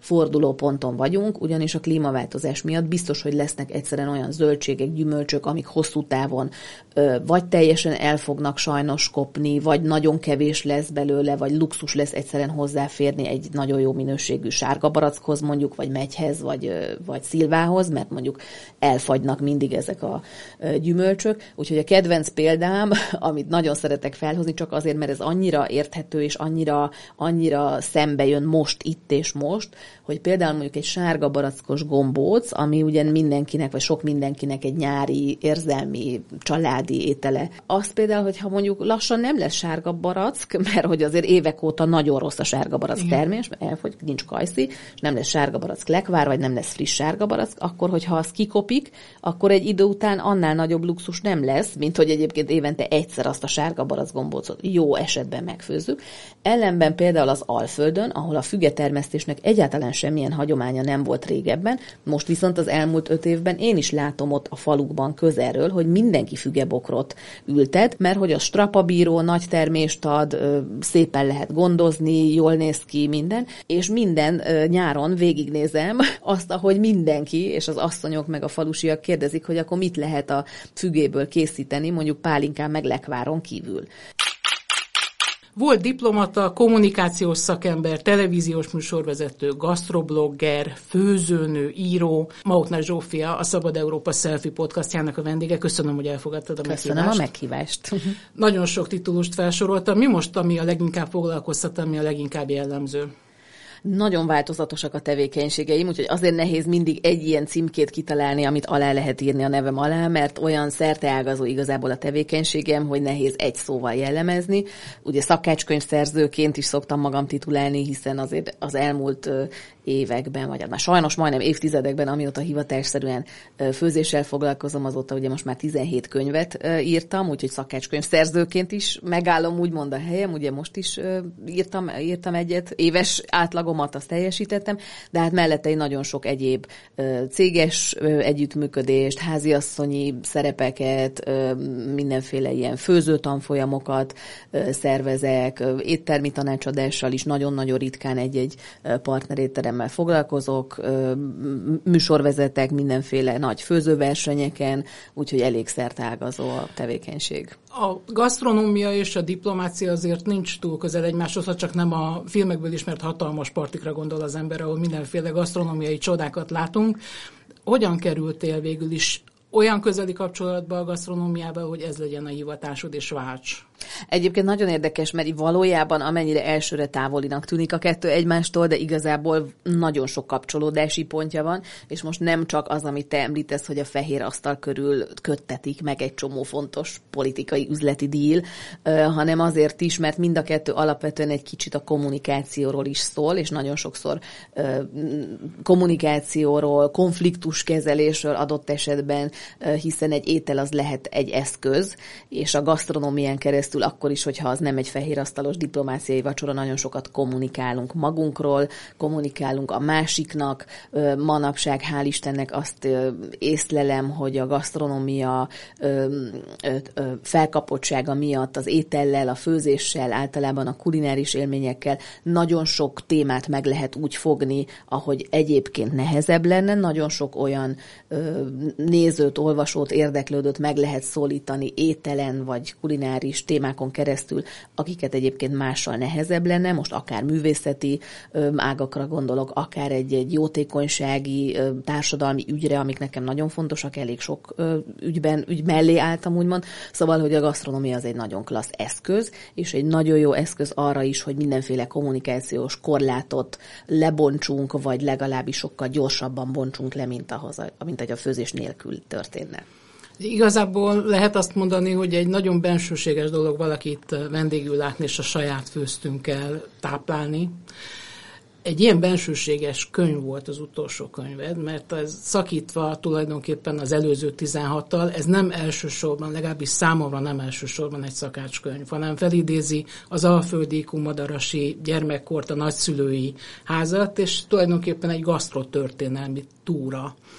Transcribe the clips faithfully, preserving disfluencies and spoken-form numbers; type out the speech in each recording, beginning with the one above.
fordulóponton vagyunk, ugyanis a klímaváltozás miatt biztos, hogy lesznek egyszerűen olyan zöldségek, gyümölcsök, amik hosszú távon ö, vagy teljesen el fognak sajnos kopni, vagy nagyon kevés lesz belőle, vagy luxus lesz egyszerűen hozzáférni egy nagyon jó minőségű sárga barackhoz mondjuk, vagy megyhez, vagy, ö, vagy szilvához, mert mondjuk elfagynak mindig ezek a ö, gyümölcsök. Úgyhogy a kedvenc példám, amit nagyon szeretek felhozni, csak azért, mert ez annyira érthető, és annyira, annyira szembe jön most, itt és most, hogy például mondjuk egy sárga barackos gombóc, ami ugyan mindenkinek, vagy sok mindenkinek egy nyári, érzelmi, családi étele. Az például, hogyha mondjuk lassan nem lesz sárga barack, mert hogy azért évek óta nagyon rossz a sárga barack termés, mert elfogy, nincs kajszi, és nem lesz sárga barack lekvár, vagy nem lesz friss sárga barack, akkor, hogyha az kikopik, akkor egy idő után annál nagyobb luxus nem lesz, mint hogy egyébként évente egyszer azt a sárga barack gombócot jó esetben megfőzzük. Ellenben például az Alföldön, ahol a fügetermesztésnek egyáltalán semmilyen hagyománya nem volt régebben, most viszont az elmúlt öt évben én is látom ott a falukban közelről, hogy mindenki fügebokrot ültet, mert hogy a strapabíró nagy termést ad, szépen lehet gondozni, jól néz ki minden, és minden nyáron végignézem azt, ahogy mindenki, és az asszonyok meg a falusiak kérdezik, hogy akkor mit lehet a fügéből készíteni, mondjuk pálinkán meg lekváron kívül. Volt diplomata, kommunikációs szakember, televíziós műsorvezető, gasztroblogger, főzőnő, író. Mautner Zsófia, a Szabad Európa Selfie podcastjának a vendége. Köszönöm, hogy elfogadtad a Köszönöm meghívást. a meghívást. Nagyon sok titulust felsoroltam. Mi most, ami a leginkább foglalkoztat, ami a leginkább jellemző? Nagyon változatosak a tevékenységeim, úgyhogy azért nehéz mindig egy ilyen címkét kitalálni, amit alá lehet írni a nevem alá, mert olyan szerteágazó igazából a tevékenységem, hogy nehéz egy szóval jellemezni. Ugye szakácskönyvszerzőként is szoktam magam titulálni, hiszen azért az elmúlt években, vagy már sajnos majdnem évtizedekben, amióta hivatásszerűen főzéssel foglalkozom, azóta ugye most már tizenhét könyvet írtam, úgyhogy szakácskönyvszerzőként is megállom úgymond a helyem, ugye most is írtam, írtam egyet, éves átlagomat azt teljesítettem, de hát mellette nagyon sok egyéb céges együttműködést, háziasszonyi szerepeket, mindenféle ilyen főzőtanfolyamokat szervezek, éttermi tanácsadással is nagyon-nagyon ritkán egy-egy partnerétteremmel foglalkozok, műsorvezetek mindenféle nagy főzőversenyeken, úgyhogy elég szerteágazó a tevékenység. A gasztronómia és a diplomácia azért nincs túl közel egymáshoz, ha csak nem a filmekből ismert hatalmas partikra gondol az ember, ahol mindenféle gasztronómiai csodákat látunk. Hogyan kerültél végül is olyan közeli kapcsolatba a gasztronómiával, hogy ez legyen a hivatásod és válts? Egyébként nagyon érdekes, mert valójában amennyire elsőre távolinak tűnik a kettő egymástól, de igazából nagyon sok kapcsolódási pontja van, és most nem csak az, amit te említesz, hogy a fehér asztal körül köttetik meg egy csomó fontos politikai üzleti díl, hanem azért is, mert mind a kettő alapvetően egy kicsit a kommunikációról is szól, és nagyon sokszor kommunikációról, konfliktuskezelésről adott esetben, hiszen egy étel az lehet egy eszköz, és a gasztronómián keresztül akkor is, hogyha az nem egy fehérasztalos diplomáciai vacsora, nagyon sokat kommunikálunk magunkról, kommunikálunk a másiknak. Manapság, hál' Istennek azt észlelem, hogy a gasztronómia felkapottsága miatt az étellel, a főzéssel, általában a kulináris élményekkel nagyon sok témát meg lehet úgy fogni, ahogy egyébként nehezebb lenne. Nagyon sok olyan nézőt, olvasót, érdeklődőt meg lehet szólítani ételen vagy kulináris témákon keresztül, akiket egyébként mással nehezebb lenne, most akár művészeti ö, ágakra gondolok, akár egy-egy jótékonysági, ö, társadalmi ügyre, amik nekem nagyon fontosak, elég sok ö, ügyben, ügy mellé álltam, úgymond. Szóval, hogy a gasztronómia az egy nagyon klassz eszköz, és egy nagyon jó eszköz arra is, hogy mindenféle kommunikációs korlátot lebontsunk, vagy legalábbis sokkal gyorsabban bontsunk le, mint ahhoz, mint hogy a főzés nélkül történne. Igazából lehet azt mondani, hogy egy nagyon bensőséges dolog valakit vendégül látni, és a saját főztünkkel táplálni. Egy ilyen bensőséges könyv volt az utolsó könyved, mert ez szakítva tulajdonképpen az előző tizenhattal, ez nem elsősorban, legalábbis számomra nem elsősorban egy szakácskönyv, hanem felidézi az alföldi kumadarasi gyermekkort, a nagyszülői házat, és tulajdonképpen egy gasztrotörténelmi túra.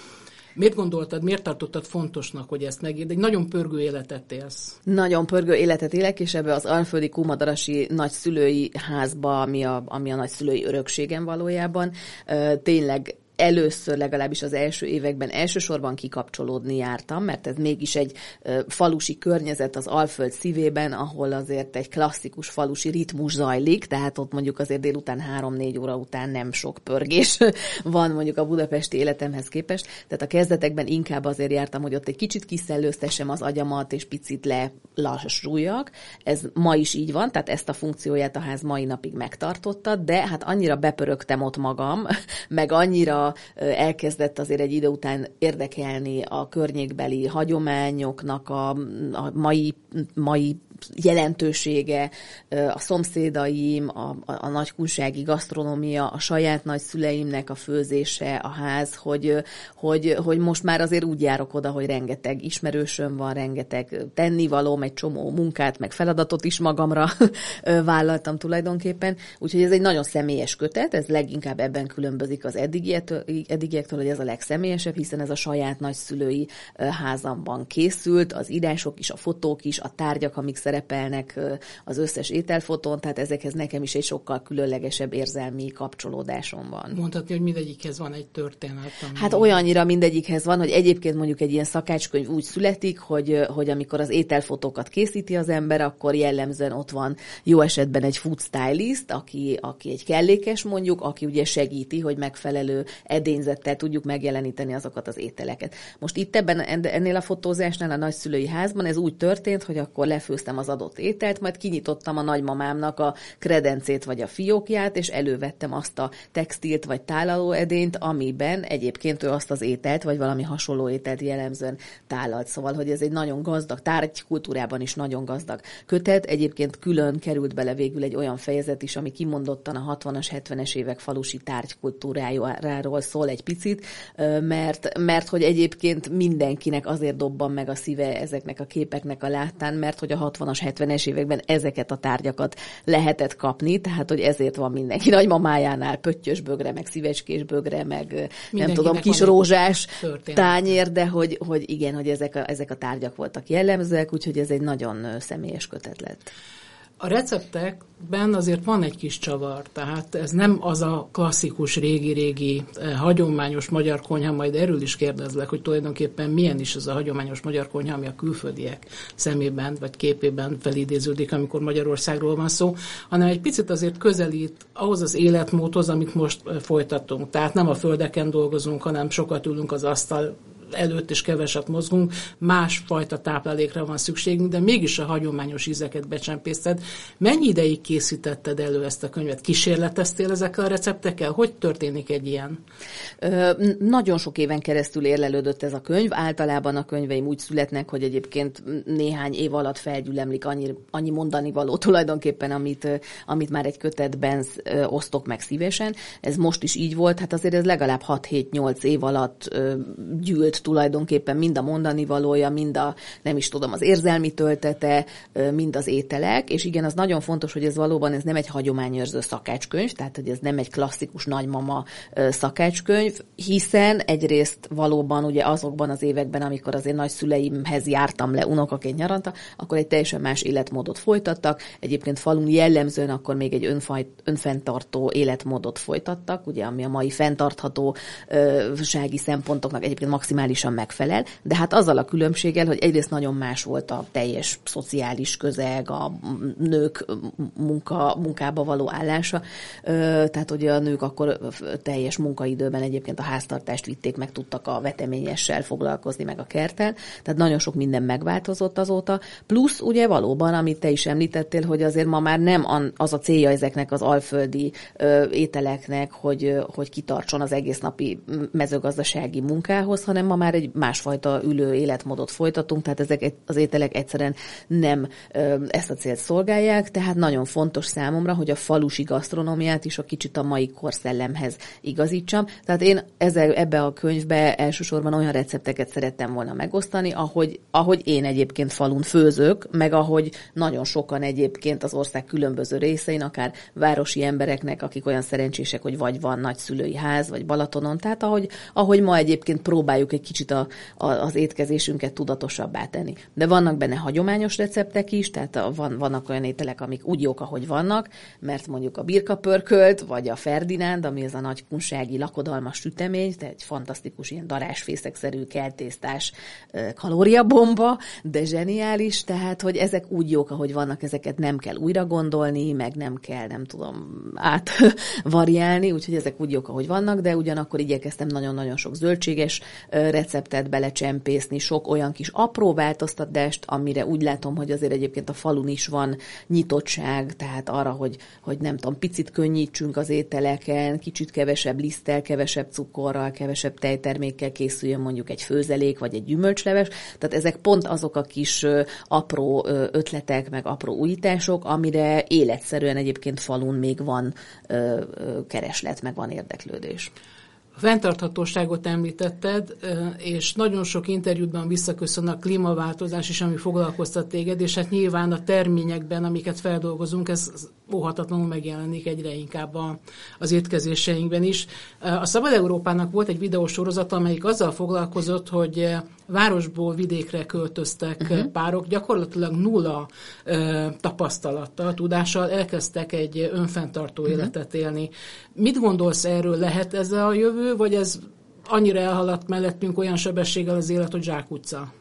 Miért gondoltad, miért tartottad fontosnak, hogy ezt megírd? Egy nagyon pörgő életet élsz. Nagyon pörgő életet élek, és ebbe az alföldi kumadarasi nagyszülői házba, ami a, ami a nagyszülői örökségem valójában, tényleg először legalábbis az első években elsősorban kikapcsolódni jártam, mert ez mégis egy uh, falusi környezet az Alföld szívében, ahol azért egy klasszikus falusi ritmus zajlik, tehát ott mondjuk azért délután három-négy óra után nem sok pörgés van mondjuk a budapesti életemhez képest. Tehát a kezdetekben inkább azért jártam, hogy ott egy kicsit kiszellőztessem az agyamat, és picit lelassuljak. Ez ma is így van, tehát ezt a funkcióját a ház mai napig megtartotta, de hát annyira bepörögtem ott magam, meg annyira elkezdett azért egy idő után érdekelni a környékbeli hagyományoknak a, a mai, mai jelentősége, a szomszédaim, a, a, a nagykunsági gasztronómia, a saját nagyszüleimnek a főzése, a ház, hogy, hogy, hogy most már azért úgy járok oda, hogy rengeteg ismerősöm van, rengeteg tennivalóm, egy csomó munkát, meg feladatot is magamra vállaltam tulajdonképpen. Úgyhogy ez egy nagyon személyes kötet, ez leginkább ebben különbözik az eddigiektől, eddigiektől, hogy ez a legszemélyesebb, hiszen ez a saját nagyszülői házamban készült, az írások is, a fotók is, a tárgyak, amik szerepelnek az összes ételfotón, tehát ezekhez nekem is egy sokkal különlegesebb érzelmi kapcsolódásom van. Mondhatni, hogy mindegyikhez van egy történet. Ami... Hát olyannyira mindegyikhez van, hogy egyébként mondjuk egy ilyen szakácskönyv úgy születik, hogy, hogy amikor az ételfotókat készíti az ember, akkor jellemzően ott van jó esetben egy food stylist, aki, aki egy kellékes mondjuk, aki ugye segíti, hogy megfelelő edényzettel tudjuk megjeleníteni azokat az ételeket. Most itt ebben, ennél a fotózásnál a nagyszülői házban ez úgy történt, hogy akkor lefőztem az adott ételt, majd kinyitottam a nagymamámnak a kredencét vagy a fiókját, és elővettem azt a textilt vagy tálalóedényt, amiben egyébként ő azt az ételt, vagy valami hasonló ételt jellemzően tálalt. Szóval, hogy ez egy nagyon gazdag, tárgykultúrában is nagyon gazdag kötet. Egyébként külön került bele végül egy olyan fejezet is, ami kimondottan a hatvanas, hetvenes évek falusi tárgykultúrájáról szól egy picit, mert, mert hogy egyébként mindenkinek azért dobban meg a szíve ezeknek a képeknek a láttán, mert hogy a hatvanas, hetvenes években ezeket a tárgyakat lehetett kapni, tehát hogy ezért van mindenki nagymamájánál pöttyös bögre, meg szívecskés bögre, meg nem tudom, kis rózsás tányér, de hogy, hogy igen, hogy ezek a, ezek a tárgyak voltak jellemzőek, úgyhogy ez egy nagyon személyes kötet lett. A receptekben azért van egy kis csavar, tehát ez nem az a klasszikus, régi-régi, eh, hagyományos magyar konyha, majd erről is kérdezlek, hogy tulajdonképpen milyen is az a hagyományos magyar konyha, ami a külföldiek szemében vagy képében felidéződik, amikor Magyarországról van szó, hanem egy picit azért közelít ahhoz az életmódhoz, amit most folytatunk. Tehát nem a földeken dolgozunk, hanem sokat ülünk az asztal előtt is keveset mozgunk, másfajta táplálékra van szükségünk, de mégis a hagyományos ízeket becsempészted. Mennyi ideig készítetted elő ezt a könyvet? Kísérleteztél ezekkel a receptekkel? Hogy történik egy ilyen? Ö, nagyon sok éven keresztül érlelődött ez a könyv. Általában a könyveim úgy születnek, hogy egyébként néhány év alatt felgyülemlik annyi, annyi mondani való tulajdonképpen, amit, amit már egy kötetben osztok meg szívesen. Ez most is így volt, hát azért ez legalább hat-hét-nyolc év alatt gyűlt tulajdonképpen mind a mondani valója, mind a, nem is tudom, az érzelmi töltete, mind az ételek, és igen, az nagyon fontos, hogy ez valóban ez nem egy hagyományőrző szakácskönyv, tehát hogy ez nem egy klasszikus nagymama szakácskönyv, hiszen egyrészt valóban ugye azokban az években, amikor azért nagyszüleimhez jártam le unokaként nyaranta, akkor egy teljesen más életmódot folytattak, egyébként falun jellemzően akkor még egy önfaj, önfenntartó életmódot folytattak, ugye, ami a mai fenntarthatósági szempontoknak egyébként maximális megfelel, de hát azzal a különbséggel, hogy egyrészt nagyon más volt a teljes szociális közeg, a nők munka, munkába való állása, tehát hogy a nők akkor teljes munkaidőben egyébként a háztartást vitték, meg tudtak a veteményessel foglalkozni, meg a kerttel, tehát nagyon sok minden megváltozott azóta, plusz ugye valóban, amit te is említettél, hogy azért ma már nem az a célja ezeknek az alföldi ételeknek, hogy, hogy kitartson az egész napi mezőgazdasági munkához, hanem ma már egy másfajta ülő életmódot folytatunk, tehát ezek az ételek egyszerűen nem ezt a célt szolgálják, tehát nagyon fontos számomra, hogy a falusi gasztronómiát is a kicsit a mai korszellemhez igazítsam. Tehát én ezzel, ebbe a könyvbe elsősorban olyan recepteket szerettem volna megosztani, ahogy, ahogy én egyébként falun főzök, meg ahogy nagyon sokan egyébként az ország különböző részein, akár városi embereknek, akik olyan szerencsések, hogy vagy van nagyszülői ház, vagy Balatonon, tehát ahogy, ahogy ma egyébként próbáljuk egy kicsit a, a, az étkezésünket tudatosabbá tenni. De vannak benne hagyományos receptek is, tehát a, van, vannak olyan ételek, amik úgy jók, ahogy vannak, mert mondjuk a birkapörkölt, vagy a Ferdinánd, ami ez a nagy kunsági lakodalmas sütemény, tehát egy fantasztikus ilyen darásfészekszerű keltésztás kalóriabomba, de zseniális, tehát, hogy ezek úgy jók, ahogy vannak, ezeket nem kell újra gondolni, meg nem kell, nem tudom, átvariálni, úgyhogy ezek úgy jók, ahogy vannak, de ugyanakkor igyekeztem nagyon-nagyon sok zöldséges receptet belecsempészni, sok olyan kis apró változtatást, amire úgy látom, hogy azért egyébként a falun is van nyitottság, tehát arra, hogy, hogy nem tudom, picit könnyítsünk az ételeken, kicsit kevesebb liszttel, kevesebb cukorral, kevesebb tejtermékkel készüljön mondjuk egy főzelék, vagy egy gyümölcsleves. Tehát ezek pont azok a kis apró ötletek, meg apró újítások, amire életszerűen egyébként falun még van kereslet, meg van érdeklődés. A fenntarthatóságot említetted, és nagyon sok interjúban visszaköszön a klímaváltozás is, ami foglalkoztat téged, és hát nyilván a terményekben, amiket feldolgozunk, ez óhatatlanul megjelenik egyre inkább az étkezéseinkben is. A Szabad Európának volt egy videósorozat, amelyik azzal foglalkozott, hogy városból vidékre költöztek uh-huh. párok, gyakorlatilag nulla uh, tapasztalattal, tudással elkezdtek egy önfenntartó uh-huh. életet élni. Mit gondolsz erről? Lehet ez a jövő, vagy ez annyira elhaladt mellettünk olyan sebességgel az élet, hogy zsákutca?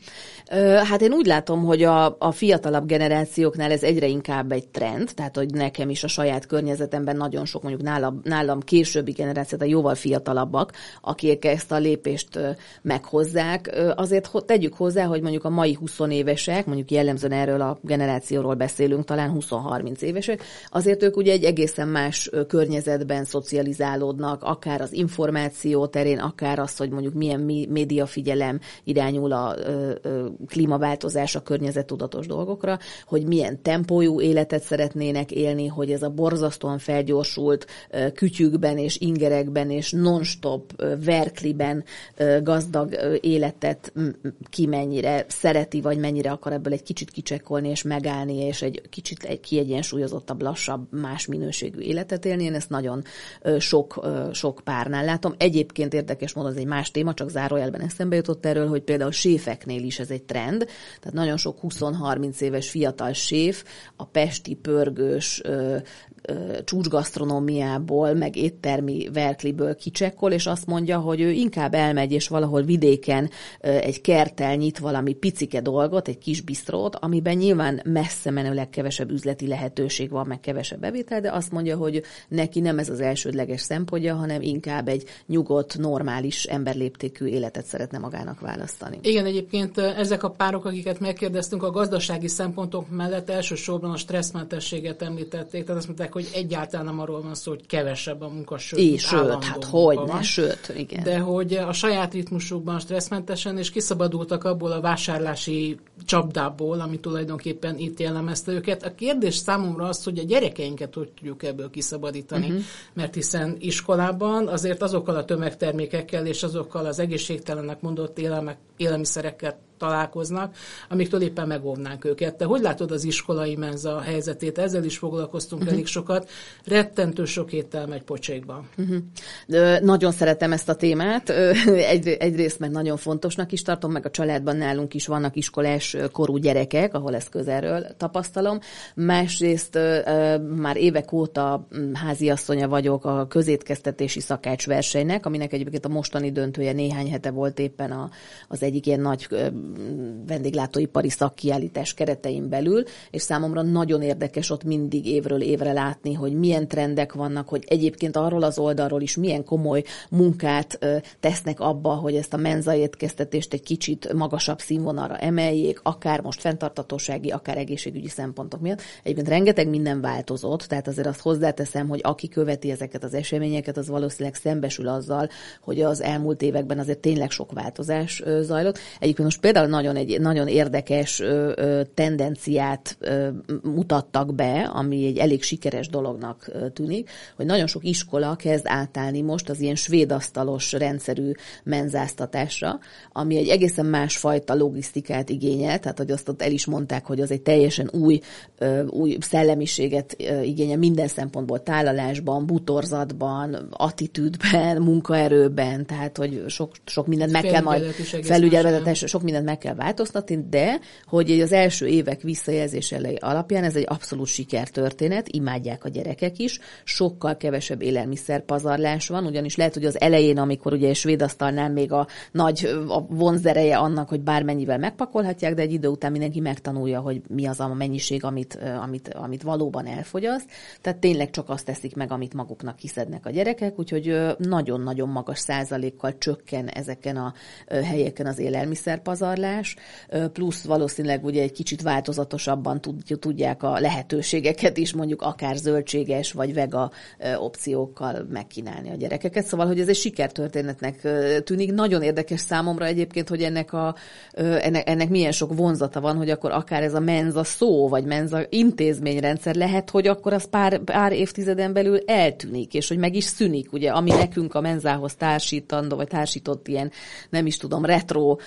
Hát én úgy látom, hogy a, a fiatalabb generációknál ez egyre inkább egy trend, tehát hogy nekem is a saját környezetemben nagyon sok, mondjuk nálam, nálam későbbi generáció, tehát jóval fiatalabbak, akik ezt a lépést meghozzák. Azért tegyük hozzá, hogy mondjuk a mai huszonévesek, mondjuk jellemzően erről a generációról beszélünk, talán húsz-harminc évesek, azért ők ugye egy egészen más környezetben szocializálódnak, akár az információ terén, akár az, hogy mondjuk milyen médiafigyelem irányul a klímaváltozás, a környezettudatos dolgokra, hogy milyen tempójú életet szeretnének élni, hogy ez a borzasztóan felgyorsult kütyükben és ingerekben és non-stop verkliben gazdag életet ki mennyire szereti, vagy mennyire akar ebből egy kicsit kicsekkolni és megállni, és egy kicsit egy kiegyensúlyozottabb, lassabb, más minőségű életet élni. Én ezt nagyon sok, sok párnál látom. Egyébként érdekes módon ez egy más téma, csak zárójelben eszembe jutott erről, hogy például séfeknél is ez egy trend, tehát nagyon sok húsz-harminc éves fiatal séf a pesti pörgős ö, ö, csúcsgasztronómiából, meg éttermi verkliből kicsekkol, és azt mondja, hogy ő inkább elmegy, és valahol vidéken ö, egy kerttel nyit valami picike dolgot, egy kis bisztrót, amiben nyilván messze menőleg kevesebb üzleti lehetőség van, meg kevesebb bevétel, de azt mondja, hogy neki nem ez az elsődleges szempontja, hanem inkább egy nyugodt, normális, emberléptékű életet szeretne magának választani. Igen, egyébként ezek a párok, akiket megkérdeztünk, a gazdasági szempontok mellett elsősorban a stresszmentességet említették, tehát azt mondták, hogy egyáltalán nem arról van szó, hogy kevesebb a munka, sőt, é, sőt hát hogyne, sőt, igen. De hogy a saját ritmusukban stresszmentesen, és kiszabadultak abból a vásárlási csapdából, ami tulajdonképpen itt jellemezte őket. A kérdés számomra az, hogy a gyerekeinket hogy tudjuk ebből kiszabadítani, uh-huh. mert hiszen iskolában azért azokkal a tömegtermékekkel és azokkal az egészségtelennek mondott élelmek, élelmiszerekkel találkoznak, amiktől éppen megóvnánk őket. Te hogy látod az iskolai menza helyzetét? Ezzel is foglalkoztunk uh-huh. elég sokat. Rettentő sok étel megy pocsékba. Uh-huh. De nagyon szeretem ezt a témát. Egy, egyrészt meg nagyon fontosnak is tartom, meg a családban nálunk is vannak iskolás korú gyerekek, ahol ezt közelről tapasztalom. Másrészt már évek óta háziasszonya vagyok a közétkeztetési szakácsversenynek, aminek egyébként a mostani döntője néhány hete volt éppen a, az egyik ilyen nagy vendéglátóipari szakkiállítás keretein belül, és számomra nagyon érdekes ott mindig évről évre látni, hogy milyen trendek vannak, hogy egyébként arról az oldalról is milyen komoly munkát ö, tesznek abba, hogy ezt a menzaétkeztetést egy kicsit magasabb színvonalra emeljék, akár most fenntarthatósági, akár egészségügyi szempontok miatt. Egyébként rengeteg minden változott, tehát azért azt hozzáteszem, hogy aki követi ezeket az eseményeket, az valószínűleg szembesül azzal, hogy az elmúlt években azért tényleg sok változás ö, zajlott. Egyébként most például például nagyon, egy, nagyon érdekes ö, ö, tendenciát ö, mutattak be, ami egy elég sikeres dolognak ö, tűnik, hogy nagyon sok iskola kezd átállni most az ilyen svédasztalos rendszerű menzáztatásra, ami egy egészen másfajta logisztikát igényel, tehát hogy azt ott el is mondták, hogy az egy teljesen új, ö, új szellemiséget ö, igényel minden szempontból, tálalásban, butorzatban, attitűdben, munkaerőben, tehát hogy sok, sok mindent meg kell majd felügyelvezetés, sok mindent meg kell változtatni, de hogy az első évek visszajelzései alapján ez egy abszolút sikertörténet, imádják a gyerekek is, sokkal kevesebb élelmiszerpazarlás van, ugyanis lehet, hogy az elején, amikor ugye a svédasztalnál még a nagy a vonzereje annak, hogy bármennyivel megpakolhatják, de egy idő után mindenki megtanulja, hogy mi az a mennyiség, amit, amit, amit valóban elfogyaszt. Tehát tényleg csak azt teszik meg, amit maguknak hiszednek a gyerekek, úgyhogy nagyon-nagyon magas százalékkal csökken ezeken a helyeken az élelmiszerpazarlás, plusz valószínűleg ugye egy kicsit változatosabban tudják a lehetőségeket is, mondjuk akár zöldséges vagy vega opciókkal megkínálni a gyerekeket. Szóval, hogy ez egy sikertörténetnek tűnik. Nagyon érdekes számomra egyébként, hogy ennek, a, ennek, ennek milyen sok vonzata van, hogy akkor akár ez a menza szó, vagy menza intézményrendszer lehet, hogy akkor az pár, pár évtizeden belül eltűnik, és hogy meg is szűnik, ugye, ami nekünk a menzához társítandó, vagy társított ilyen, nem is tudom, retro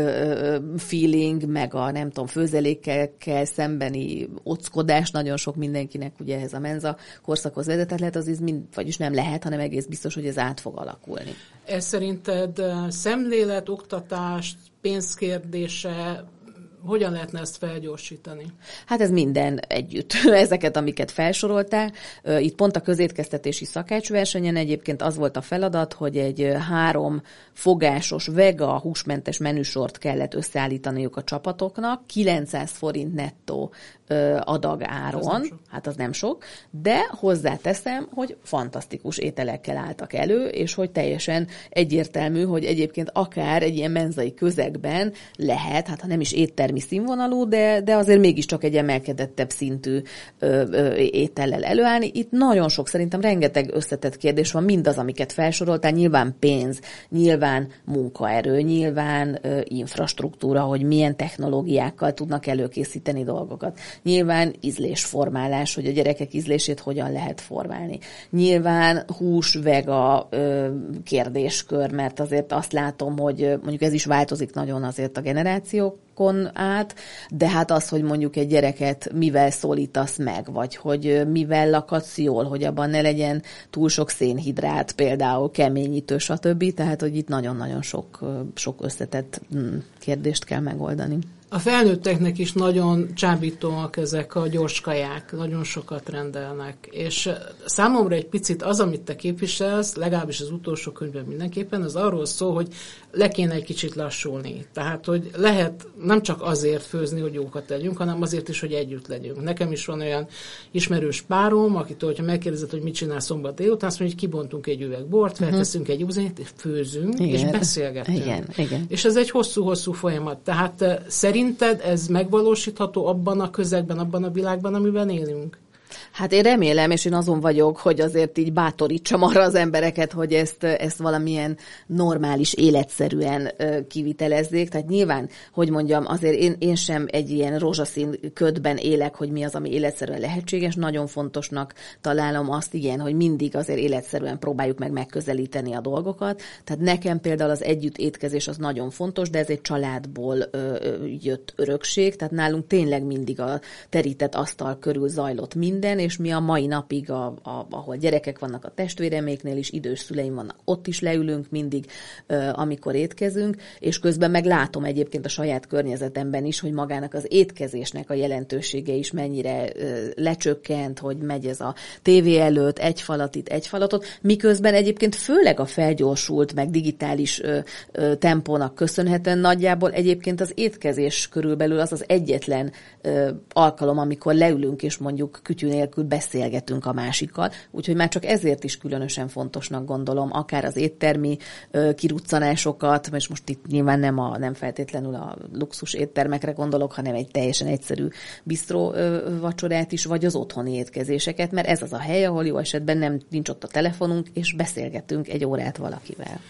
ö, feeling, meg a nem tudom, főzelékekkel szembeni ockodás nagyon sok mindenkinek ugye ez a menza korszakhoz vezetett lehet, az mind, vagyis nem lehet, hanem egész biztos, hogy ez át fog alakulni. Ez szerinted szemlélet, oktatás, pénzkérdése, hogyan lehetne ezt felgyorsítani? Hát ez minden együtt. Ezeket, amiket felsoroltál. Itt pont a közétkeztetési szakácsversenyen egyébként az volt a feladat, hogy egy három fogásos, vega, húsmentes menüsort kellett összeállítaniuk a csapatoknak, kilencszáz forint nettó adag áron, az hát az nem sok, de hozzáteszem, hogy fantasztikus ételekkel álltak elő, és hogy teljesen egyértelmű, hogy egyébként akár egy ilyen menzai közegben lehet, hát ha nem is éttermi színvonalú, de, de azért mégiscsak egy emelkedettebb szintű ö, ö, étellel előállni. Itt nagyon sok, szerintem rengeteg összetett kérdés van, mindaz, amiket felsoroltál, nyilván pénz, nyilván munkaerő, nyilván ö, infrastruktúra, hogy milyen technológiákkal tudnak előkészíteni dolgokat. Nyilván ízlésformálás, hogy a gyerekek ízlését hogyan lehet formálni. Nyilván hús, vega ö, kérdéskör, mert azért azt látom, hogy mondjuk ez is változik nagyon azért a generációkon át, de hát az, hogy mondjuk egy gyereket mivel szólítasz meg, vagy hogy mivel lakatsz jól, hogy abban ne legyen túl sok szénhidrát, például keményítő, stb. Tehát, hogy itt nagyon-nagyon sok, sok összetett kérdést kell megoldani. A felnőtteknek is nagyon csábítóak ezek a gyors kaják, nagyon sokat rendelnek, és számomra egy picit az, amit te képviselsz, legalábbis az utolsó könyvben mindenképpen, az arról szól, hogy le kéne egy kicsit lassulni. Tehát, hogy lehet nem csak azért főzni, hogy jókat legyünk, hanem azért is, hogy együtt legyünk. Nekem is van olyan ismerős párom, akitől, hogyha megkérdezed, hogy mit csinál szombat délután, azt mondja, hogy kibontunk egy üveg bort, felteszünk egy ubzonyát, főzünk, igen, és beszélgetünk. Igen, igen. És ez egy hosszú-hosszú folyamat. Tehát szerinted ez megvalósítható abban a közegben, abban a világban, amiben élünk? Hát én remélem, és én azon vagyok, hogy azért így bátorítsam arra az embereket, hogy ezt, ezt valamilyen normális, életszerűen kivitelezzék. Tehát nyilván, hogy mondjam, azért én, én sem egy ilyen rózsaszín ködben élek, hogy mi az, ami életszerűen lehetséges. Nagyon fontosnak találom azt, igen, hogy mindig azért életszerűen próbáljuk meg megközelíteni a dolgokat. Tehát nekem például az együtt étkezés az nagyon fontos, de ez egy családból ö, ö, jött örökség. Tehát nálunk tényleg mindig a terített asztal körül zajlott minden, és mi a mai napig, a, a, ahol gyerekek vannak a testvéreméknél is, idős szüleim vannak, ott is leülünk mindig, amikor étkezünk, és közben meg látom egyébként a saját környezetemben is, hogy magának az étkezésnek a jelentősége is mennyire lecsökkent, hogy megy ez a tévé előtt, egy falat itt, egy falatot, miközben egyébként főleg a felgyorsult, meg digitális tempónak köszönhetően nagyjából egyébként az étkezés körülbelül az az egyetlen alkalom, amikor leülünk, és mondjuk kütyű nélkül beszélgetünk a másikkal, úgyhogy már csak ezért is különösen fontosnak gondolom, akár az éttermi ö, kiruccanásokat, és most itt nyilván nem, a, nem feltétlenül a luxus éttermekre gondolok, hanem egy teljesen egyszerű bisztró ö, vacsorát is, vagy az otthoni étkezéseket, mert ez az a hely, ahol jó esetben nem nincs ott a telefonunk, és beszélgetünk egy órát valakivel.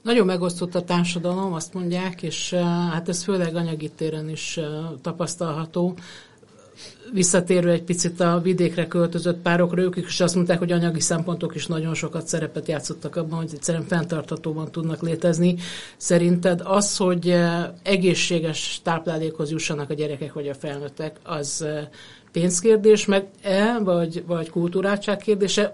Nagyon megosztott a társadalom, azt mondják, és hát ez főleg anyagi téren is tapasztalható. Visszatérve egy picit a vidékre költözött párokra, ők is azt mondták, hogy anyagi szempontok is nagyon sokat szerepet játszottak abban, hogy egyszerűen fenntarthatóban tudnak létezni. Szerinted az, hogy egészséges táplálékhoz jussanak a gyerekek vagy a felnőttek, az pénzkérdés meg-e, vagy, vagy kultúráltság kérdése?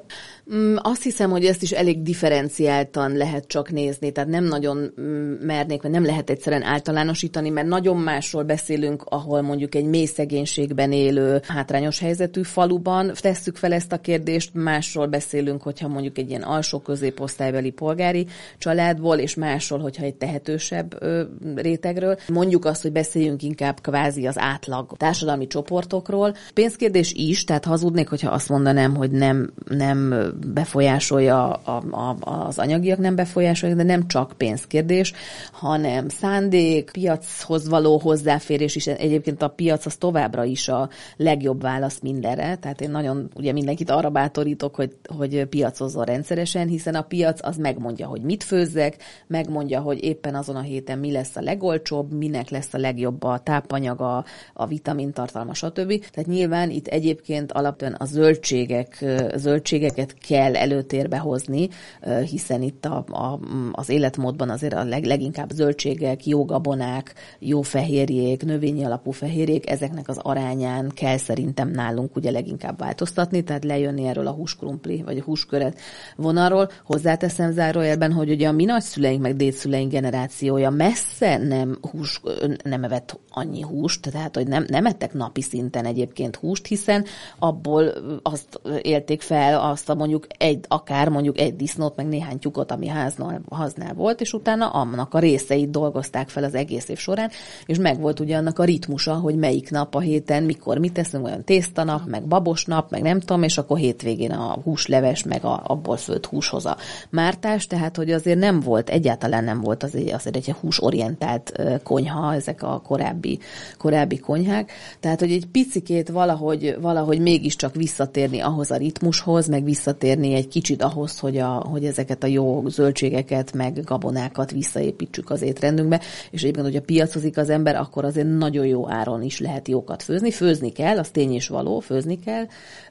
Azt hiszem, hogy ezt is elég differenciáltan lehet csak nézni, tehát nem nagyon mernék, vagy nem lehet egyszerűen általánosítani, mert nagyon másról beszélünk, ahol mondjuk egy mély szegénységben élő, hátrányos helyzetű faluban tesszük fel ezt a kérdést, másról beszélünk, hogyha mondjuk egy ilyen alsó középosztálybeli polgári családból, és másról, hogyha egy tehetősebb ö, rétegről. Mondjuk azt, hogy beszéljünk inkább kvázi az átlag társadalmi csoportokról. Pénzkérdés is, tehát hazudnék, hogyha azt mondanám, hogy nem, nem befolyásolja a, a, az anyagiak, nem befolyásolja, de nem csak pénzkérdés, hanem szándék, piachoz való hozzáférés is. Egyébként a piac az továbbra is a legjobb válasz mindenre, tehát én nagyon ugye mindenkit arra bátorítok, hogy, hogy piacozzon rendszeresen, hiszen a piac az megmondja, hogy mit főzzek, megmondja, hogy éppen azon a héten mi lesz a legolcsóbb, minek lesz a legjobb a tápanyaga, a vitamintartalma, stb. Tehát nyilván itt egyébként alapvetően a zöldségek, zöldségeket kell előtérbe hozni, hiszen itt a, a, az életmódban azért a leg, leginkább zöldségek, jó gabonák, jó fehérjék, növényi alapú fehérjék, ezeknek az arányán kell szerintem nálunk ugye leginkább változtatni, tehát lejönni erről a húskrumpli vagy a húsköret vonalról. Hozzáteszem zárójelben, hogy ugye a mi nagyszüleink meg dédszüleink generációja messze nem, hús, nem evett annyi húst, tehát hogy nem, nem ettek napi szinten egyébként húst, hiszen abból azt élték fel, azt a mondjuk egy, akár mondjuk egy disznót, meg néhány tyúkot, ami háznál, háznál volt, és utána annak a részeit dolgozták fel az egész év során, és meg volt ugye annak a ritmusa, hogy melyik nap a héten, mikor mit teszünk, olyan tésztanap, meg babosnap, meg nem tudom, és akkor hétvégén a húsleves, meg a, abból főtt húshoz a mártás, tehát hogy azért nem volt, egyáltalán nem volt azért, azért egy húsorientált konyha, ezek a korábbi, korábbi konyhák, tehát hogy egy picikét valahogy, valahogy mégiscsak visszatérni ahhoz a ritmushoz, meg visszatérni egy kicsit ahhoz, hogy, a, hogy ezeket a jó zöldségeket, meg gabonákat visszaépítsük az étrendünkbe, és egyébként, hogyha piacozik az ember, akkor azért nagyon jó áron is lehet jókat főzni. Főzni kell, az tény és való, főzni kell,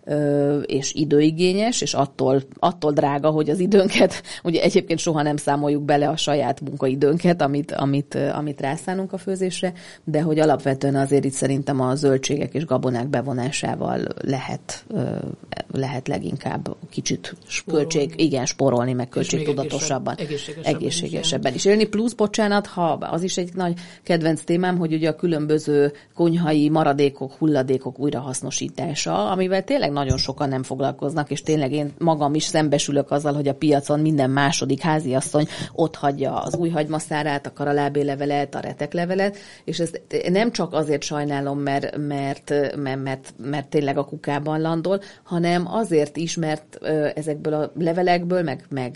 és időigényes, és attól, attól drága, hogy az időnket, ugye egyébként soha nem számoljuk bele a saját munkaidőnket, amit, amit, amit rászánunk a főzésre, de hogy alapvetően azért itt szerintem a zöldségek és gabonák bevonásával lehet, lehet leginkább kicsit spórolni. költség, igen, spórolni, meg költségtudatosabban, egészségesebben, egészségesebben is élni. Plusz, bocsánat, ha az is egy nagy kedvenc témám, hogy ugye a különböző konyhai maradékok, hulladékok újrahasznosítása, amivel tényleg nagyon sokan nem foglalkoznak, és tényleg én magam is szembesülök azzal, hogy a piacon minden második háziasszony ott hagyja az újhagymaszárát, a karalábélevelet, a reteklevelet, és ezt nem csak azért sajnálom, mert, mert, mert, mert, mert tényleg a kukában landol, hanem azért is, mert ezekből a levelekből, meg, meg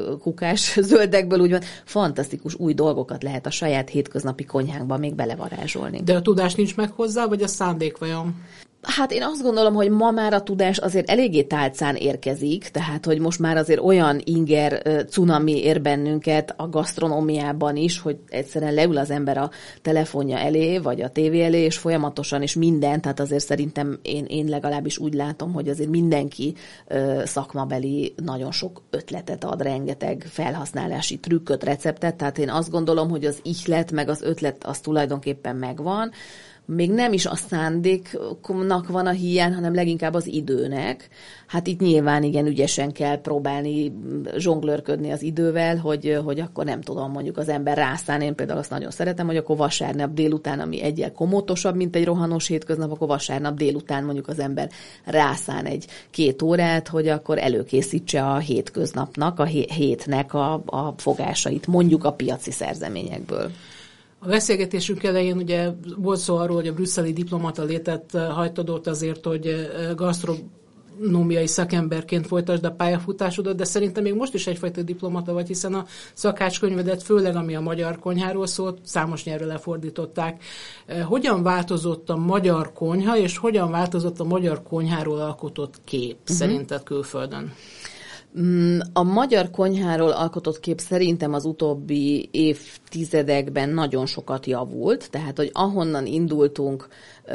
kukás zöldekből úgy van, fantasztikus új dolgokat lehet a saját hétköznapi konyhánkba még belevarázsolni. De a tudás nincs meg hozzá, vagy a szándék vajon? Hát én azt gondolom, hogy ma már a tudás azért eléggé tálcán érkezik, tehát hogy most már azért olyan inger cunami ér bennünket a gasztronómiában is, hogy egyszerűen leül az ember a telefonja elé, vagy a tévé elé, és folyamatosan, és minden, tehát azért szerintem én, én legalábbis úgy látom, hogy azért mindenki ö, szakmabeli nagyon sok ötletet ad, rengeteg felhasználási trükköt, receptet, tehát én azt gondolom, hogy az ihlet, meg az ötlet az tulajdonképpen megvan, még nem is a szándéknak van a hiány, hanem leginkább az időnek. Hát itt nyilván igen ügyesen kell próbálni zsonglőrködni az idővel, hogy, hogy akkor nem tudom, mondjuk az ember rászán, én például azt nagyon szeretem, hogy akkor vasárnap délután, ami egyel komótosabb, mint egy rohanós hétköznap, akkor vasárnap délután mondjuk az ember rászán egy két órát, hogy akkor előkészítse a hétköznapnak, a hétnek a, a fogásait, mondjuk a piaci szerzeményekből. A beszélgetésünk elején ugye volt szó arról, hogy a brüsszeli diplomata létet hajtadott azért, hogy gasztronómiai szakemberként folytasd a pályafutásodat, de szerintem még most is egyfajta diplomata vagy, hiszen a szakácskönyvedet, főleg ami a magyar konyháról szólt, számos nyelvre lefordították. Hogyan változott a magyar konyha, és hogyan változott a magyar konyháról alkotott kép uh-huh. szerinted külföldön? A magyar konyháról alkotott kép szerintem az utóbbi évtizedekben nagyon sokat javult, tehát, hogy ahonnan indultunk,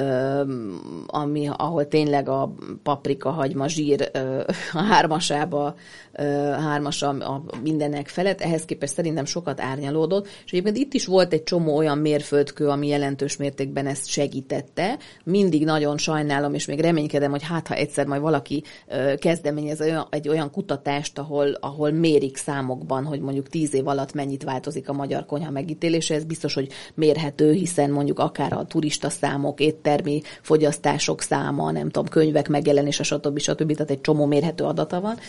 ami, ahol tényleg a paprika, hagyma, zsír a hármasába, hármas a, a mindenek felett, ehhez képest szerintem sokat árnyalódott, és egyébként itt is volt egy csomó olyan mérföldkő, ami jelentős mértékben ezt segítette. Mindig nagyon sajnálom, és még reménykedem, hogy hát, ha egyszer majd valaki kezdeményez egy olyan kutatást, ahol, ahol mérik számokban, hogy mondjuk tíz év alatt mennyit változik a magyar konyha megítélése, ez biztos, hogy mérhető, hiszen mondjuk akár a turista számok, éttermi fogyasztások száma, nem tudom, könyvek megjelenése, stb. stb. Tehát egy csomó mérhető adata van.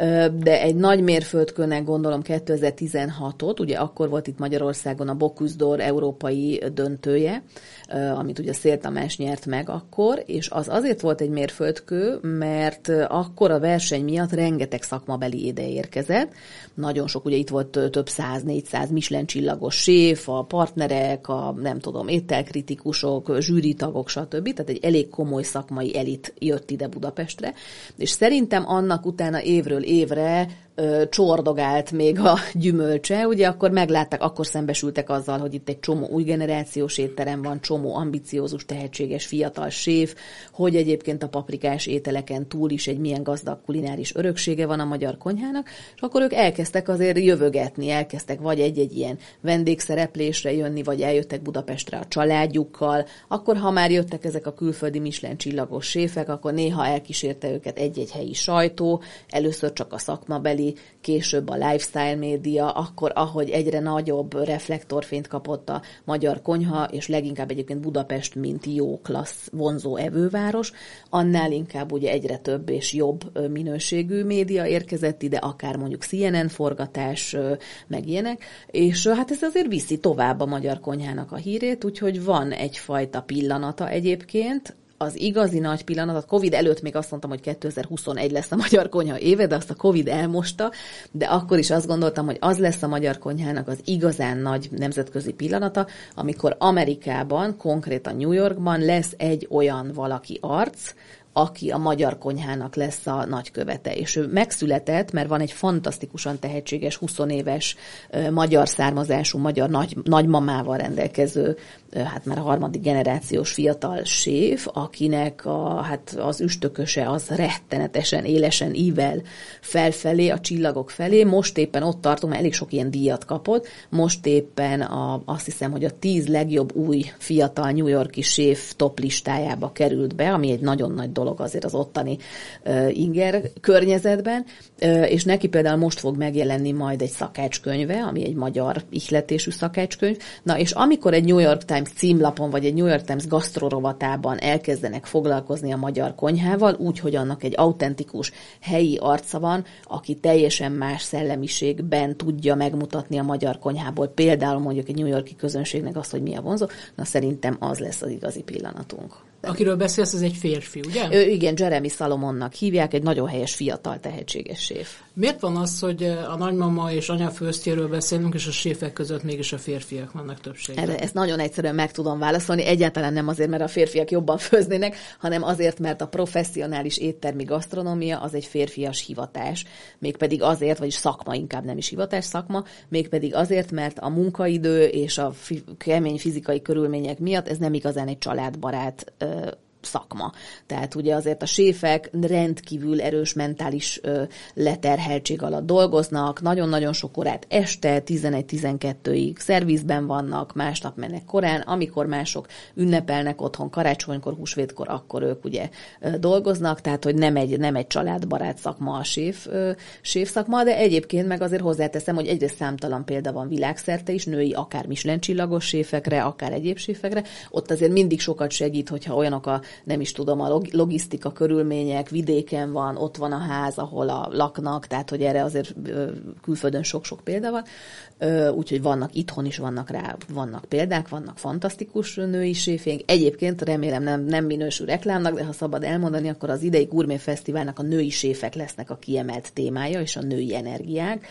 De egy nagy mérföldkőnek gondolom kétezer-tizenhatot, ugye akkor volt itt Magyarországon a Bocuse d'Or európai döntője, amit ugye Szél Tamás nyert meg akkor, és az azért volt egy mérföldkő, mert akkor a verseny miatt rengeteg szakmabeli ide érkezett. Nagyon sok, ugye itt volt több száz, négyszáz Michelin csillagos séf, a partnerek, a nem tudom, ételkritikusok, zsűritagok, stb. Tehát egy elég komoly szakmai elit jött ide Budapestre, és szerintem annak utána évről évre csordogált még a gyümölcse, ugye akkor meglátták, akkor szembesültek azzal, hogy itt egy csomó új generációs étterem van, csomó ambiciózus, tehetséges fiatal séf, hogy egyébként a paprikás ételeken túl is egy milyen gazdag kulináris öröksége van a magyar konyhának, és akkor ők elkezdtek azért jövögetni, elkezdtek vagy egy-egy ilyen vendégszereplésre jönni, vagy eljöttek Budapestre a családjukkal, akkor ha már jöttek ezek a külföldi Michelin csillagos séfek, akkor néha elkísérte őket egy-egy helyi sajtó, először csak a szakmabeli, később a lifestyle média, akkor ahogy egyre nagyobb reflektorfényt kapott a magyar konyha, és leginkább egyébként Budapest, mint jó, klassz, vonzó evőváros, annál inkább ugye egyre több és jobb minőségű média érkezett ide, akár mondjuk C N N forgatás, meg ilyenek, és hát ez azért viszi tovább a magyar konyhának a hírét, úgyhogy van egyfajta pillanata egyébként. Az igazi nagy pillanat, a Covid előtt még azt mondtam, hogy kétezer-huszonegy lesz a magyar konyha éve, de azt a Covid elmosta, de akkor is azt gondoltam, hogy az lesz a magyar konyhának az igazán nagy nemzetközi pillanata, amikor Amerikában, konkrétan New Yorkban lesz egy olyan valaki arc, aki a magyar konyhának lesz a nagykövete. És ő megszületett, mert van egy fantasztikusan tehetséges, huszonéves magyar származású, magyar nagy, nagymamával rendelkező, hát már a harmadik generációs fiatal séf, akinek a, hát az üstököse az rettenetesen, élesen ível felfelé, a csillagok felé. Most éppen ott tartunk, mert elég sok ilyen díjat kapott. Most éppen a, azt hiszem, hogy a tíz legjobb új fiatal New York-i séf top listájába került be, ami egy nagyon nagy dolog azért az ottani uh, inger környezetben, uh, és neki például most fog megjelenni majd egy szakácskönyve, ami egy magyar ihletésű szakácskönyv. Na, és amikor egy New York Times címlapon, vagy egy New York Times gasztrorovatában elkezdenek foglalkozni a magyar konyhával, úgy, hogy annak egy autentikus helyi arca van, aki teljesen más szellemiségben tudja megmutatni a magyar konyhából, például mondjuk egy New York-i közönségnek azt, hogy mi a vonzó, na szerintem az lesz az igazi pillanatunk. Akiről beszélsz, ez egy férfi, ugye? Ő, igen, Jeremy Salomonnak hívják, egy nagyon helyes, fiatal, tehetséges séf. Miért van az, hogy a nagymama és anya főztjéről beszélünk, és a séfek között mégis a férfiak vannak többségben? Ezt nagyon egyszerűen meg tudom válaszolni. Egyáltalán nem azért, mert a férfiak jobban főznének, hanem azért, mert a professzionális éttermi gasztronómia az egy férfias hivatás. Mégpedig azért, vagyis szakma, inkább nem is hivatás, szakma, mégpedig azért, mert a munkaidő és a fi- kemény fizikai körülmények miatt ez nem igazán egy családbarát szakma. Tehát ugye azért a séfek rendkívül erős mentális ö, leterheltség alatt dolgoznak, nagyon-nagyon sok órát este, tizenegy-tizenkettőig szervizben vannak, másnap mennek korán, amikor mások ünnepelnek otthon karácsonykor, húsvétkor, akkor ők ugye ö, dolgoznak, tehát hogy nem egy, nem egy családbarát szakma a séf, ö, séf szakma, de egyébként meg azért hozzáteszem, hogy egyrészt számtalan példa van világszerte is, női, akár Michelin csillagos séfekre, akár egyéb séfekre, ott azért mindig sokat segít, hogyha olyanok a nem is tudom, a logisztika körülmények, vidéken van, ott van a ház, ahol a laknak, tehát hogy erre azért külföldön sok-sok példa van, úgyhogy vannak itthon is, vannak rá, vannak példák, vannak fantasztikus női séfénk. Egyébként remélem nem, nem minősül reklámnak, de ha szabad elmondani, akkor az idei Gourmet Fesztiválnak a női séfek lesznek a kiemelt témája, és a női energiák.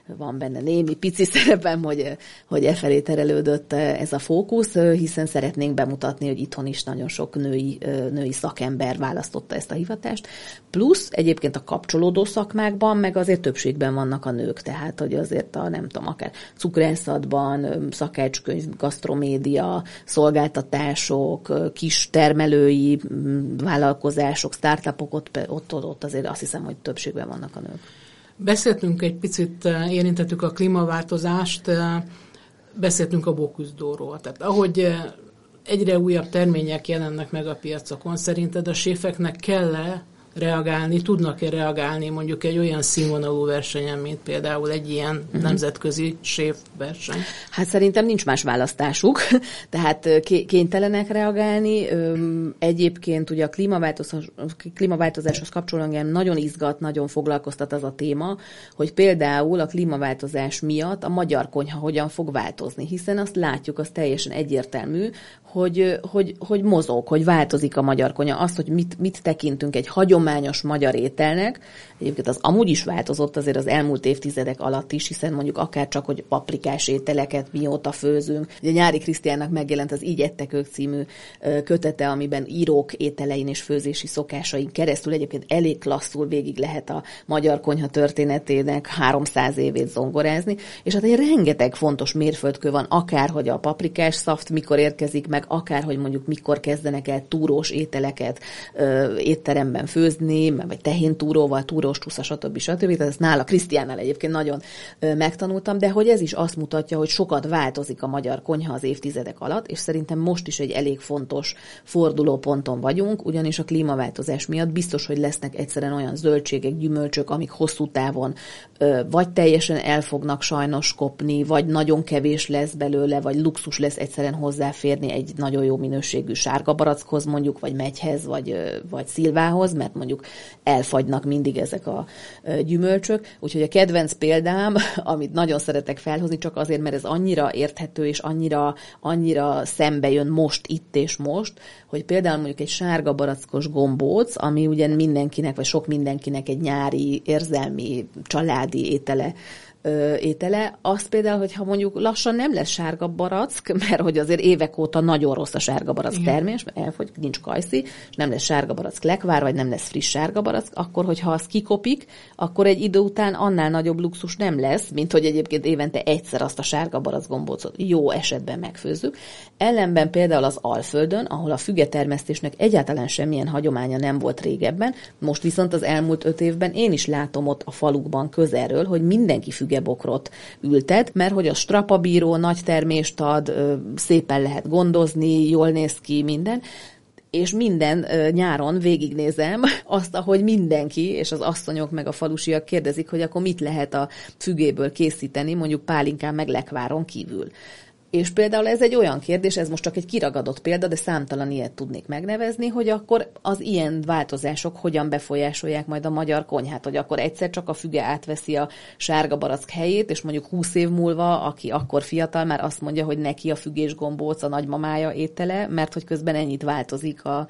van benne némi pici szerepem, hogy, hogy e felé terelődött ez a fókusz, hiszen szeretnénk bemutatni, hogy itthon is nagyon sok női, női szakember választotta ezt a hivatást. Plusz egyébként a kapcsolódó szakmákban, meg azért többségben vannak a nők, tehát hogy azért a nem tudom, akár cukrászatban, szakácskönyv, gasztromédia, szolgáltatások, kis termelői vállalkozások, startupok, ott, ott, ott azért azt hiszem, hogy többségben vannak a nők. Beszéltünk egy picit, érintettük a klímaváltozást, beszéltünk a bóküzdóról. Tehát ahogy egyre újabb termények jelennek meg a piacokon, szerinted a séfeknek kell-e reagálni, tudnak-e reagálni mondjuk egy olyan színvonalú versenyen, mint például egy ilyen uh-huh. nemzetközi séf verseny? Hát szerintem nincs más választásuk, tehát kénytelenek reagálni. Egyébként ugye a klímaváltozás, klímaváltozáshoz kapcsolóan nagyon izgat, nagyon foglalkoztat az a téma, hogy például a klímaváltozás miatt a magyar konyha hogyan fog változni, hiszen azt látjuk, az teljesen egyértelmű, hogy, hogy, hogy mozog, hogy változik a magyar konyha. Azt, hogy mit, mit tekintünk egy hagyományos magyar ételnek, egyébként az amúgy is változott azért az elmúlt évtizedek alatt is, hiszen mondjuk akár csak, hogy paprikás ételeket mióta főzünk. Ugye Nyári Krisztiánnak megjelent az Így ettek ők című kötete, amiben írók ételein és főzési szokásain keresztül egyébként elég klasszul végig lehet a magyar konyha történetének háromszáz évét zongorázni, és hát egy rengeteg fontos mérföldkő van, akár, hogy a paprikás szaft mikor érkezik meg, akár, hogy mondjuk mikor kezdenek el túrós ételeket ö, étteremben főzni, vagy tehéntúróval, túrós csúsza, stb. stb. Tehát ezt nála Krisztiánnál egyébként nagyon ö, megtanultam, de hogy ez is azt mutatja, hogy sokat változik a magyar konyha az évtizedek alatt, és szerintem most is egy elég fontos fordulóponton vagyunk, ugyanis a klímaváltozás miatt biztos, hogy lesznek egyszerűen olyan zöldségek, gyümölcsök, amik hosszú távon ö, vagy teljesen el fognak sajnos kopni, vagy nagyon kevés lesz belőle, vagy luxus lesz egyszerűen hozzáférni egy nagyon jó minőségű sárga barackhoz mondjuk, vagy megyhez, vagy, vagy szilvához, mert mondjuk elfagynak mindig ezek a gyümölcsök. Úgyhogy a kedvenc példám, amit nagyon szeretek felhozni, csak azért, mert ez annyira érthető, és annyira, annyira szembe jön most, itt és most, hogy például mondjuk egy sárga barackos gombóc, ami ugye mindenkinek, vagy sok mindenkinek egy nyári, érzelmi, családi étele, Ö, étele, az például, hogyha mondjuk lassan nem lesz sárga barack, mert hogy azért évek óta nagyon rossz a sárga barack termés, mert elfogy, nincs kajszi, és nem lesz sárga barack lekvár, vagy nem lesz friss sárga barack, akkor, hogyha az kikopik, akkor egy idő után annál nagyobb luxus nem lesz, mint hogy egyébként évente egyszer azt a sárga barack gombócot jó esetben megfőzzük. Ellenben például az Alföldön, ahol a fügetermesztésnek egyáltalán semmilyen hagyománya nem volt régebben, most viszont az elmúlt öt évben én is látom ott a falukban közelről, hogy mindenki fügebokrot ültet, mert hogy a strapabíró nagy termést ad, szépen lehet gondozni, jól néz ki minden, és minden nyáron végignézem azt, ahogy mindenki, és az asszonyok meg a falusiak kérdezik, hogy akkor mit lehet a fügéből készíteni, mondjuk pálinkán meg lekváron kívül. És például ez egy olyan kérdés, ez most csak egy kiragadott példa, de számtalan ilyet tudnék megnevezni, hogy akkor az ilyen változások hogyan befolyásolják majd a magyar konyhát, hogy akkor egyszer csak a füge átveszi a sárga barack helyét, és mondjuk húsz év múlva, aki akkor fiatal, már azt mondja, hogy neki a fügés gombóc a nagymamája étele, mert hogy közben ennyit változik a,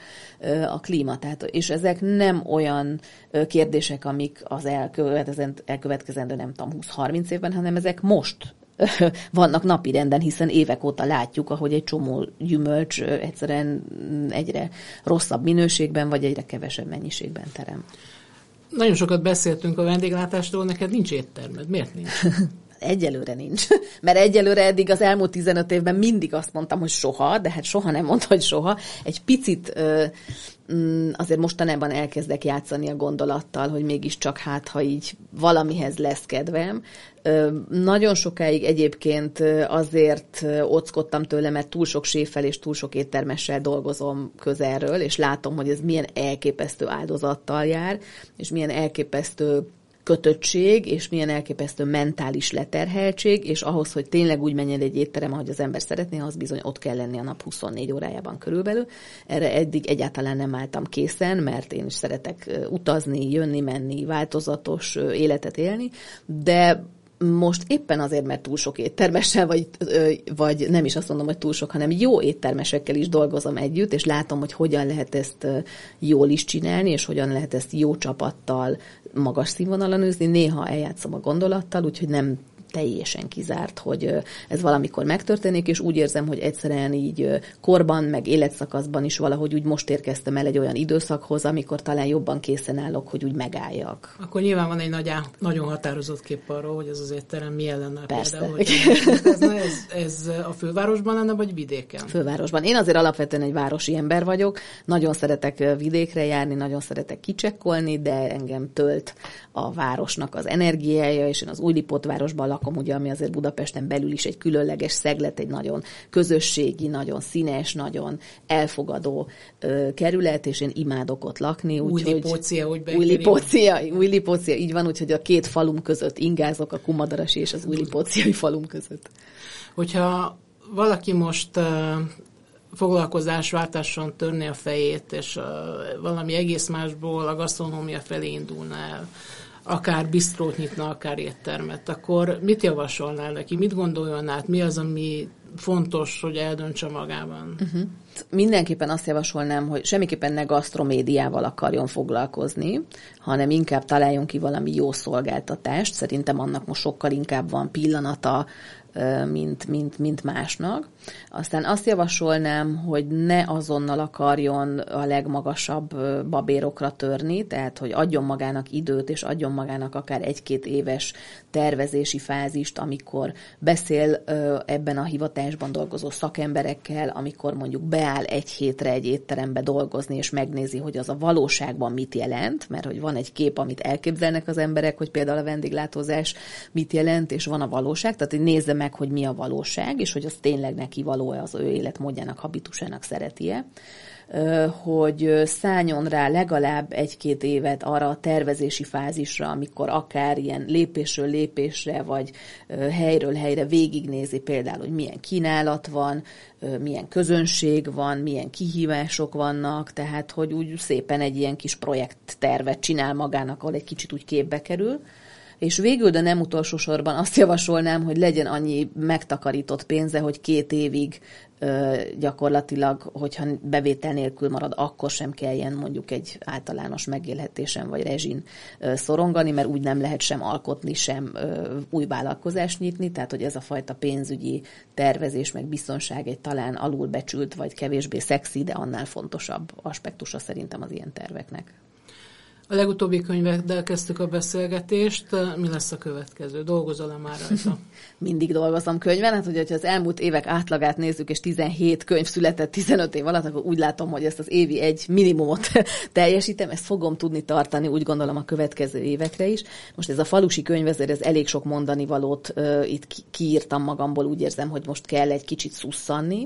a klíma. Tehát, és ezek nem olyan kérdések, amik az elkövetkezendő, elkövetkezendő nem tudom, húsz-harminc évben, hanem ezek most vannak napirenden, hiszen évek óta látjuk, ahogy egy csomó gyümölcs egyszerűen egyre rosszabb minőségben, vagy egyre kevesebb mennyiségben terem. Nagyon sokat beszéltünk a vendéglátástól, neked nincs éttermed. Miért nincs? Egyelőre nincs. Mert egyelőre eddig az elmúlt tizenöt évben mindig azt mondtam, hogy soha, de hát soha nem mondta, hogy soha. Egy picit ö, azért mostanában elkezdek játszani a gondolattal, hogy mégiscsak hát, ha így valamihez lesz kedvem. Ö, nagyon sokáig egyébként azért óckodtam tőle, mert túl sok séffel és túl sok éttermessel dolgozom közelről, és látom, hogy ez milyen elképesztő áldozattal jár, és milyen elképesztő kötöttség, és milyen elképesztő mentális leterheltség, és ahhoz, hogy tényleg úgy menjen egy étterem, ahogy az ember szeretné, az bizony ott kell lenni a nap huszonnégy órájában körülbelül. Erre eddig egyáltalán nem álltam készen, mert én is szeretek utazni, jönni, menni, változatos életet élni, de most éppen azért, mert túl sok éttermessel, vagy, vagy nem is azt mondom, hogy túl sok, hanem jó éttermesekkel is dolgozom együtt, és látom, hogy hogyan lehet ezt jól is csinálni, és hogyan lehet ezt jó csapattal magas színvonalon űzni. Néha eljátszom a gondolattal, úgyhogy nem teljesen kizárt, hogy ez valamikor megtörténik, és úgy érzem, hogy egyszerűen így korban, meg életszakaszban is valahogy úgy most érkeztem el egy olyan időszakhoz, amikor talán jobban készen állok, hogy úgy megálljak. Akkor nyilván van egy nagy, nagyon határozott kép arról, hogy ez az étterem milyen lenne Persze. például. Ez, ez, ez a fővárosban lenne, vagy vidéken? Fővárosban. Én azért alapvetően egy városi ember vagyok, nagyon szeretek vidékre járni, nagyon szeretek kicsekkolni, de engem tölt a városnak az energiája, és én az Újlipótvárosban lakom, ugye, ami azért Budapesten belül is egy különleges szeglet, egy nagyon közösségi, nagyon színes, nagyon elfogadó ö, kerület, és én imádok ott lakni. Újlipócia, úgy bekéri. Újlipócia, Újlipócia, így van, úgyhogy a két falum között ingázok, a Kumadarasi és az újlipóciai falum között. Hogyha valaki most uh, foglalkozásváltáson törni a fejét, és uh, valami egész másból a gasztronómia felé indulna el, akár bistrót nyitna, akár éttermet, akkor mit javasolnál neki? Mit gondoljon át? Mi az, ami fontos, hogy eldöntse magában? Uh-huh. Mindenképpen azt javasolnám, hogy semmiképpen ne gasztromédiával akarjon foglalkozni, hanem inkább találjon ki valami jó szolgáltatást. Szerintem annak most sokkal inkább van pillanata, mint, mint, mint másnak. Aztán azt javasolnám, hogy ne azonnal akarjon a legmagasabb babérokra törni, tehát hogy adjon magának időt, és adjon magának akár egy-két éves tervezési fázist, amikor beszél ebben a hivatásban dolgozó szakemberekkel, amikor mondjuk beáll egy hétre egy étterembe dolgozni, és megnézi, hogy az a valóságban mit jelent, mert hogy van egy kép, amit elképzelnek az emberek, hogy például a vendéglátózás mit jelent, és van a valóság, tehát hogy nézze meg, hogy mi a valóság, és hogy az tényleg neki való-e, az ő életmódjának, habitusának, szereti-e, hogy szálljon rá legalább egy-két évet arra a tervezési fázisra, amikor akár ilyen lépésről lépésre, vagy helyről helyre végignézi például, hogy milyen kínálat van, milyen közönség van, milyen kihívások vannak, tehát hogy úgy szépen egy ilyen kis projekttervet csinál magának, ahol egy kicsit úgy képbe kerül. És végül, de nem utolsó sorban azt javasolnám, hogy legyen annyi megtakarított pénze, hogy két évig ö, gyakorlatilag, hogyha bevétel nélkül marad, akkor sem kelljen mondjuk egy általános megélhetésen vagy rezsin ö, szorongani, mert úgy nem lehet sem alkotni, sem ö, új vállalkozást nyitni, tehát hogy ez a fajta pénzügyi tervezés meg biztonság egy talán alulbecsült vagy kevésbé szexi, de annál fontosabb aspektusa szerintem az ilyen terveknek. A legutóbbi könyveddel kezdtük a beszélgetést. Mi lesz a következő? Dolgozol-e már rajta? Mindig dolgozom könyven. Hát, hogyha az elmúlt évek átlagát nézzük, és tizenhét könyv született tizenöt év alatt, akkor úgy látom, hogy ezt az évi egy minimumot teljesítem. Ezt fogom tudni tartani, úgy gondolom, a következő évekre is. Most ez a falusi könyv, ezért ez elég sok mondani valót uh, itt ki- kiírtam magamból. Úgy érzem, hogy most kell egy kicsit szusszanni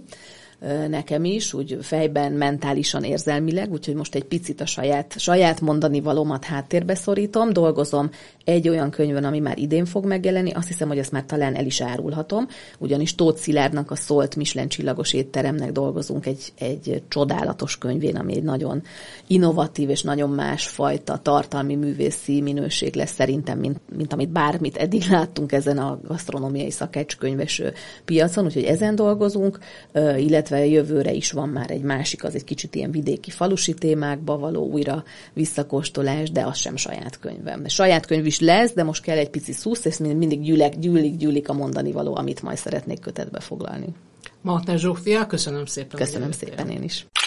nekem is, úgy fejben, mentálisan, érzelmileg, úgyhogy most egy picit a saját, saját mondani valómat háttérbe szorítom, dolgozom egy olyan könyvön, ami már idén fog megjelenni, azt hiszem, hogy ezt már talán el is árulhatom, ugyanis Tóth Szilárdnak a Szólt Michelin csillagos étteremnek dolgozunk egy, egy csodálatos könyvén, ami egy nagyon innovatív és nagyon másfajta tartalmi művészi minőség lesz szerintem, mint, mint amit bármit eddig láttunk ezen a gasztronómiai szakácskönyves piacon, úgyhogy ezen dolgozunk, illetve jövőre is van már egy másik, az egy kicsit ilyen vidéki falusi témákba való újra visszakóstolás, de az sem saját könyvem. Saját könyv is lesz, de most kell egy pici szusz, és mindig gyűlik, gyűlik, gyűlik a mondani való, amit majd szeretnék kötetbe foglalni. Maltner Zsófia, köszönöm szépen. Köszönöm szépen én is.